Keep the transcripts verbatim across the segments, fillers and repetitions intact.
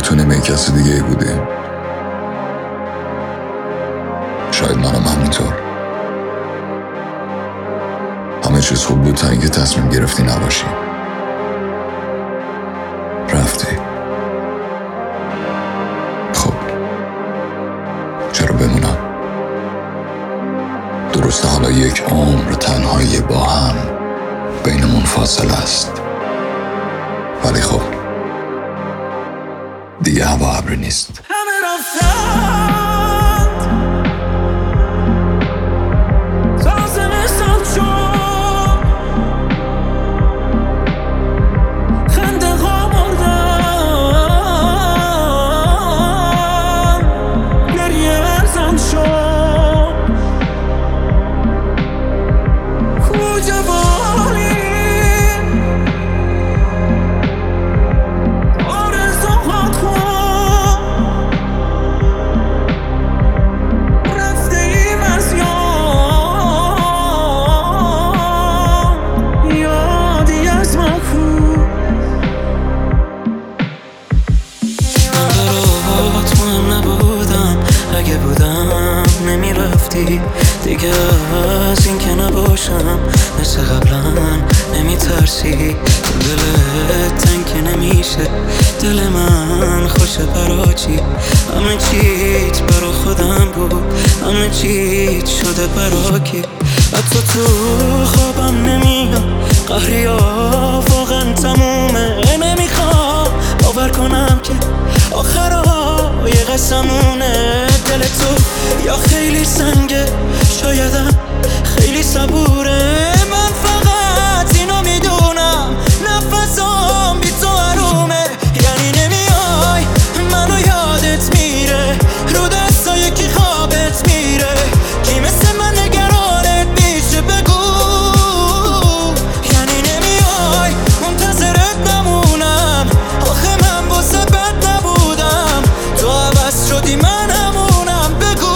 میتونیم یک کسی دیگه ای بودیم. شاید منم همینطور. همه چیز خوب بود تا اینکه تصمیم گرفتی نباشی. رفتی. خب چرا بمونم؟ درسته حالا یک عمر تنهایی با هم بینمون فاصله است، ولی خب دیگه هوا ابری نیست. اگه بودم نمیرفتی دیگه، از این که نباشم مثل قبلا نمیترسی. دلت تنگ که نمیشه، دل من خوشه برا چی؟ همه چیت برا خودم بود، همه چیت شده برا کی؟ حتی تو خوابم نمیاد، قهری ها واقعا تمومه. نمیخوام باور کنم که آخرها یه قسمونه. دل تو یا خیلی سنگه، شایدم خیلی صبوره. من فقط اینو میدونم، نفسام بی تو حرومه. یعنی نمیای منو یادت میره، رو دستای کی خوابت میره، کی مثل من نگرانت میشه بگو. یعنی نمیای منتظرت نمونم، آخه من واسه بد نبودم، تو عوض شدی من همونم بگو.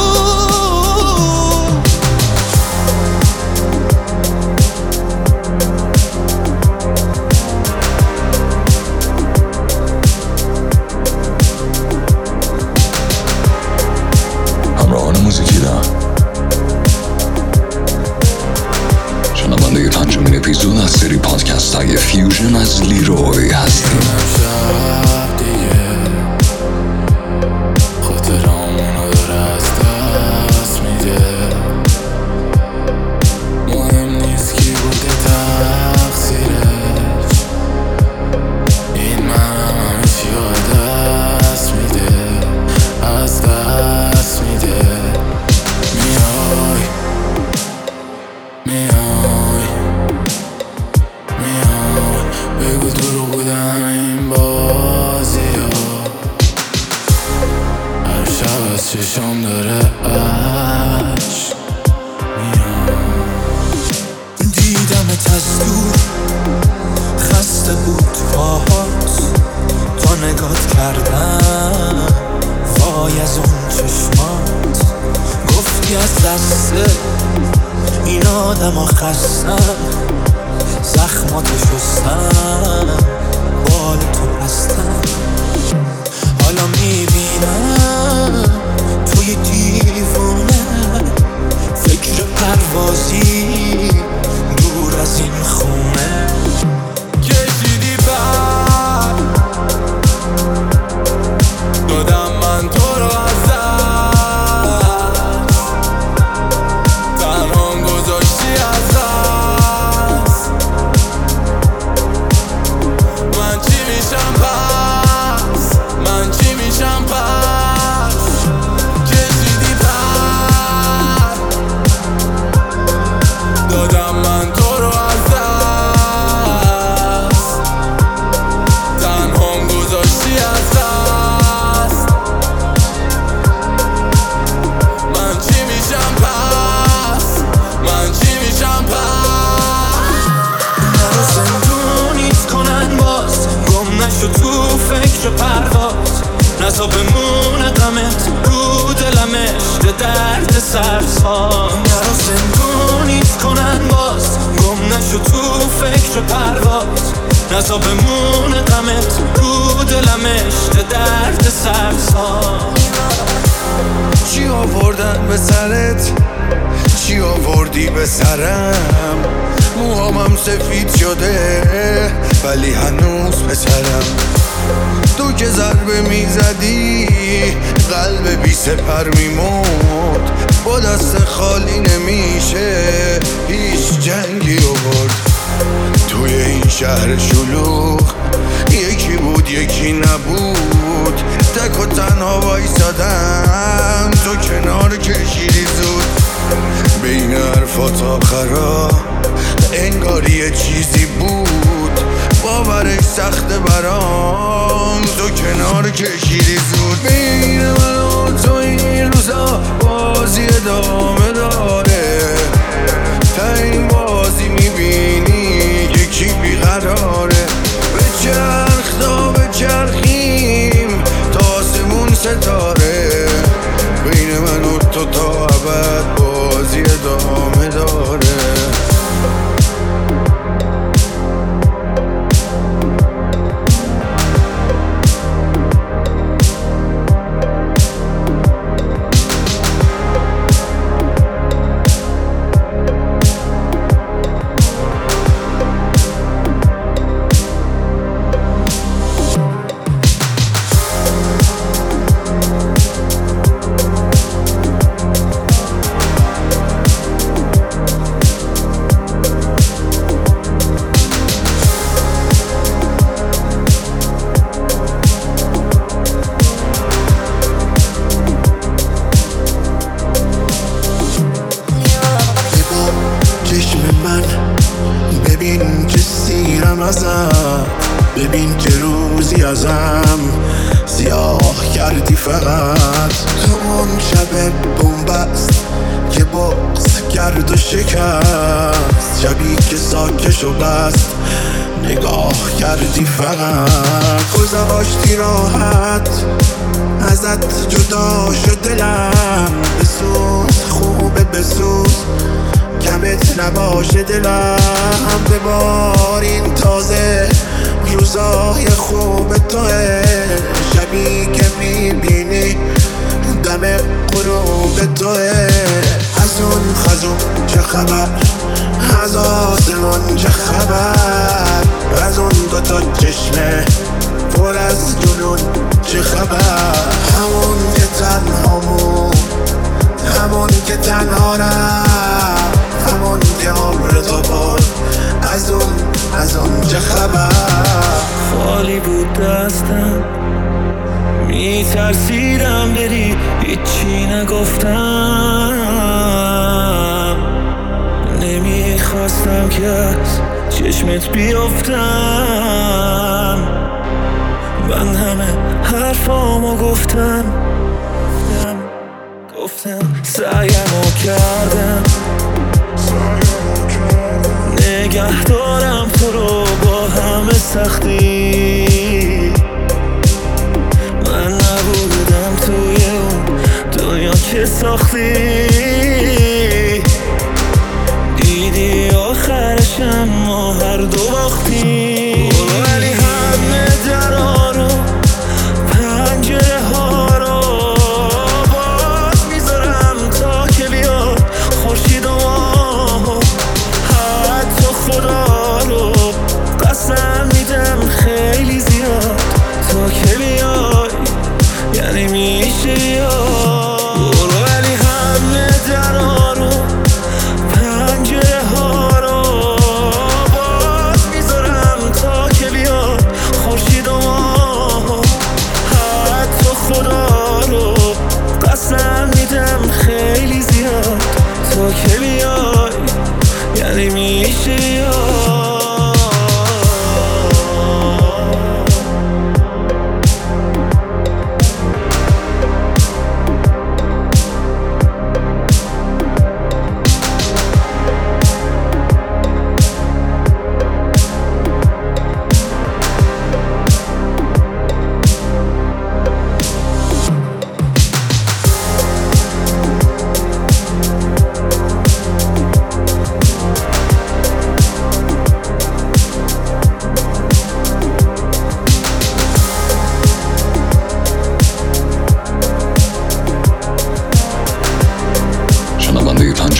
همراهان موزیکی دارم، شنونده پنجمین اپیزود از سری پادکست های فیوژن از لیروی هستیم. بگو دورو بودن این بازی ها، هر شب از چشم داره عشق میاد. دیدمت از دور خسته بود پاهات، تا نگات کردم وای از اون چشمات. گفتی از دسته این آدم ها خستم، زخماتو شستم بال تو بستم. حالا میبینم توی دیوونه، فکر پروازی دور از این خونه. کشیدی بر دادم من تو رو از دست، تنهام گذاشتی از دست. تو فکر پرواز نزا بمونه غمت رو دلمش درد سرساز. نرو زندونیت کنن باز، گم نشو تو فکر پرواز نزا بمونه غمت رو دلمش درد سرسان. چی آوردن به سرت؟ چی آوردی به سرم؟ موهامم سفید شده ولی هنوز پسرم. تو که ضربه میزدی قلب بی سپر میمرد. با دست خالی نمیشه هیچ جنگی آورد. توی این شهر شلوغ یکی بود یکی نبود. تک و تنها وایسادم تو کنار کشیدی زود. بین حرفات آخرا انگار یه چیزی بود. باورش سخته برام تو کنار کشیدی زود. بین من و تو این روزا بازی ادامه داره. تا این بازی میبینی یکی بیقراره. به چرخ تا به چرخیم تا آسمون ستاره. بین من و تو تا ابد بازی ادامه داره. ببین که سیرم ازم، ببین که روزی ازم سیاه کردی فقط. تو اون شب بومبست که بغض کرد و شکست، شبی که ساکش و بست نگاه کردی فقط. گذاشتی راحت ازت جدا شد دلم، بسوز خوبه بسوز کمت نباشه دلم. ببارین تازه روزای خوب توه، شبی که میبینی دم غروب توه. از اون خزون چه خبر، از آسمون چه خبر، از اون دوتا چشمه پر از جنون چه خبر. همون که تنهامون، همون که تنها رفت، همون که عمر تو بود از اون از اون چه خبر. خالی بود دستم میترسیدم بری هیچی نگفتم. نمیخواستم که از چشمت بیفتم. من همه حرفامو گفتم گفتم سعیمو کردم نگه دارم تو رو با همه سختی. من نبودم توی اون دنیا که ساختی. دیدی آخرشم ما هر دو باختی. ولی همه درها رو پنجره ها رو باز میذارم تا که بیاد خورشید و ماه. حتی خدا رو قسم میدم خیلی زیاد تا که بیای یعنی میشه بیاد. ولی همه درها رو پنجره ها رو باز میذارم تا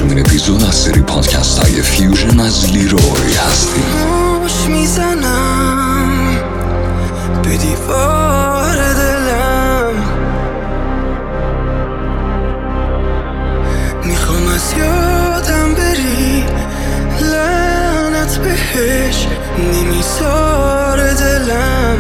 چهارمین اپیزود از سری پادکست های فیوژن از لیروی هستیم. موش میزنم به دیوار دلم، میخوام از یادم بری، لعنت بهش نمیذاره دلم.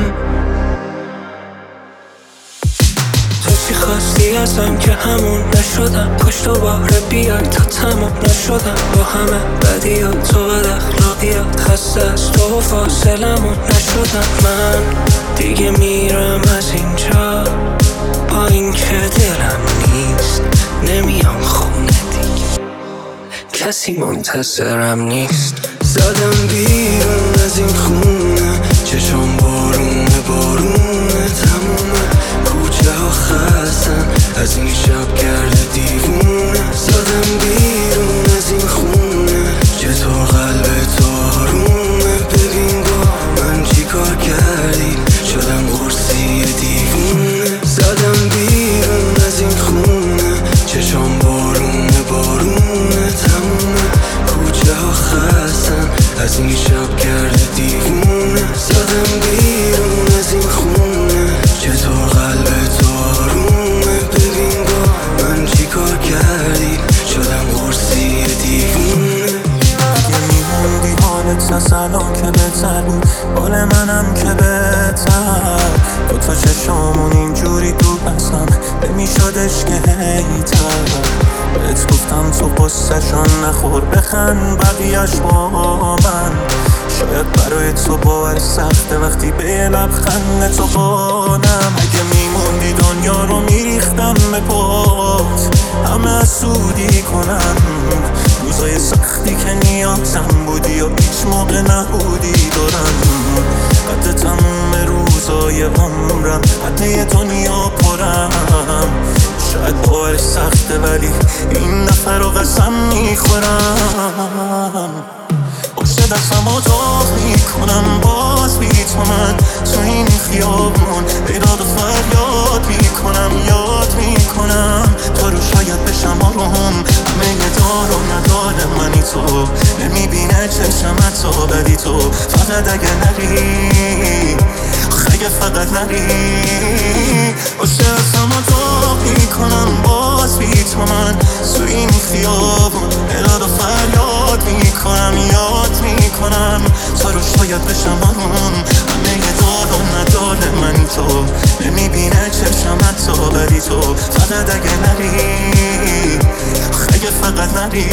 چی خواستی ازم که همون نشدم، کاش دوباره بیای تا تموم نشدم با همه بدیات و بد اخلاقیات، خسته از تو و فاصلمون نشدم. من دیگه میرم از اینجا با این که دلم نیست، نمیام خونه دیگه، کسی منتظرم نیست. زدم بیرون از این خونه، چشم بارونه بارونه تمومه، کوچه ها خستن از این شب کرده دیوونه. زدم بیرون از این خونه، چطور قلب تو آرومه، ببین با من چی کار کردی، شدم قرصی دیوونه. زدم بیرون از این خونه، چشم بارونه بارونه تمومه، کوچه ها خستن از این شب کرده دیوونه. زدم بیرون از این خونه، چطور قلب تو آرومه، ببین با من چی کار کردی، شدم قرصی دیوونه. دیگه میموندی حالت از الان که بهتر بود، حال منم که بهتر، دو تا چشامون اینجوری دور بستم نمیشدش که هیتر. بهت گفتم تو قصه‌شان نخور، بخند بقیه‌اش با من، شاید برای تو باور سخته وقتی به لبخند تو بانم. اگه میموندی دنیا رو میریختم به پات، همه حسودی کنم، روزای سختی که نیازم بودی و هیچ موقع نبودی دارم. قد تموم روزای عمرم قده دنیا پرم، شاید باورش سخته ولی این دفعه رو قسم میخورم. پشت دستم رو داغ میکنم باز بی تو، من تو این خیابون بیداد و فریاد میکنم، یاد میکنم تا رو شاید بشم آروم، همه یه دار و نداره منی تو، نمیبینه چشمت تو بدی تو، فقط اگه نری، اگه فقط نری. پشت دستم رو داغ میکنم باز بی تو، من تو این خیابون بیداد و فریاد میکنم، یاد میکنم تا رو شاید بشم آروم، همه یه دار و نداره من تو، نمیبینه چشمت تو بدی تو، فقط اگه نری، اگه فقط نری.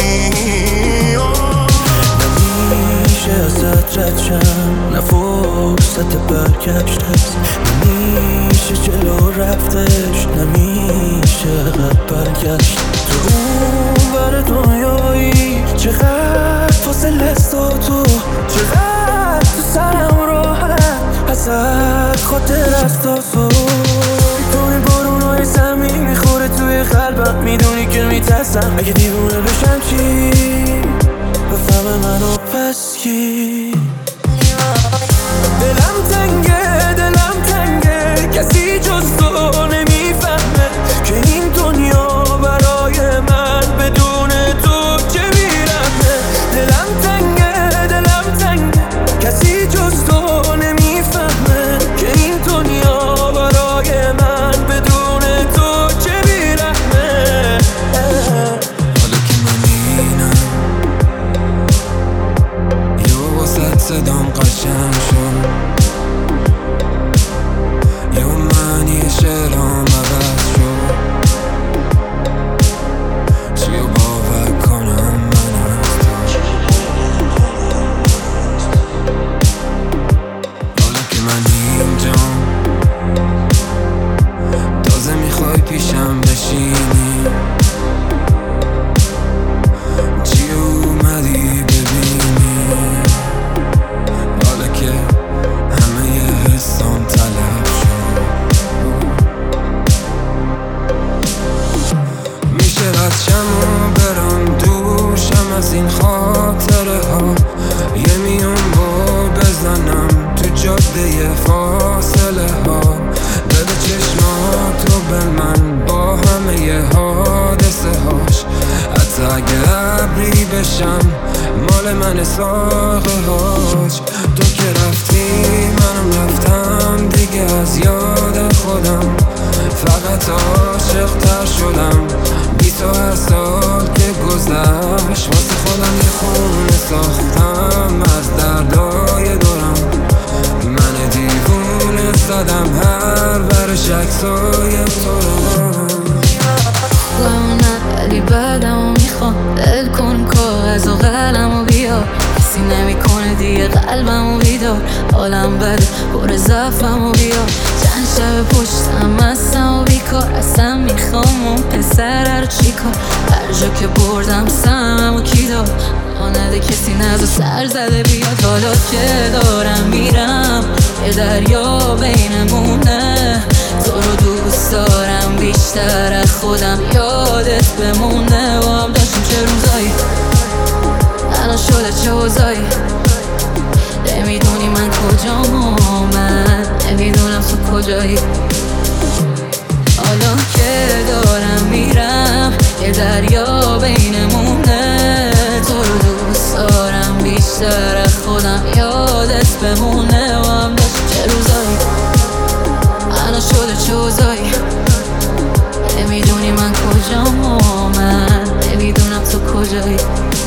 نمیشه ازت رد شم، نه فرصت برگشت هست، نمیشه جلو رفتش، نمیشه عقب برگشت. تو اون بر دنیایی چقدر فاصله است و تو چقدر تو سرم راحت، ازت خاطر است و تو میتونی بارونای زمین میخوره توی قلبم، میدونی که میترسم اگه دیوونه بشم چی، بفهم منو پس کی. دلم تنگه دلم تنگه، کسی جز تو نمیفهمه که این دنیا برای من بدون تو چه میرمه. دلم تنگه دلم تنگه، کسی جز تو نمیفهمه که این دنیا برای من بدون تو چه میرمه. حالا که من اینم یه واسه صدام قشنگ شد، یه معنی شعرام عوض شد، چی رو باور کنم من از تو. حالا که من اینجام تازه میخوای پیشم بشینی، چی اومدی ببینی، حالا که همه یه حسام طلب شد. میشه رد شم و برم دوشم از این خاطره ها، یه میون با بزنم تو جاده فاصله ها، بده چشماتو به من با همه یه حادثه هاش، حتی اگه بشم مال من ساقه هاش. تو که رفتی منم رفتم دیگه از یاد خودم، فقط عاشق تر شدم. بیست و هشت سال که گذشت واسه خودم یه خونه ساختم از دردای دورم. من دیوونه زدم هر ورش عکسای تو رو. نه ولی بعدمو میخوام دل کن کاغذ و قلمو بیار، کسی نمیکنه دیگه قلبمو بیدار. حالم بده پر ضعفمو بیار، چند شب پشتم هستم و بیکار. اصلا میخوام اون پسر رو چیکار، هر جا که بردم سممو کی داد. نده کسی نزو سر زده بیاد، حالا که دارم میرم یه دریا بینمونه. تو رو دوست دارم بیشتر از خودم، یادت بمونه. و هم داشتیم چه روزایی، الان شده چه اوضاعی. نمیدونی من کجام و من نمیدونم تو کجایی. حالا که دارم میرم یه دریا بینمونه. تو رو دوست دارم بیشتر از خودم، یادت بمونه. و هم داشتیم چه روزایی، الان شده چه اوضاعی. نمیدونی من کجام و من نمیدونم تو کجایی.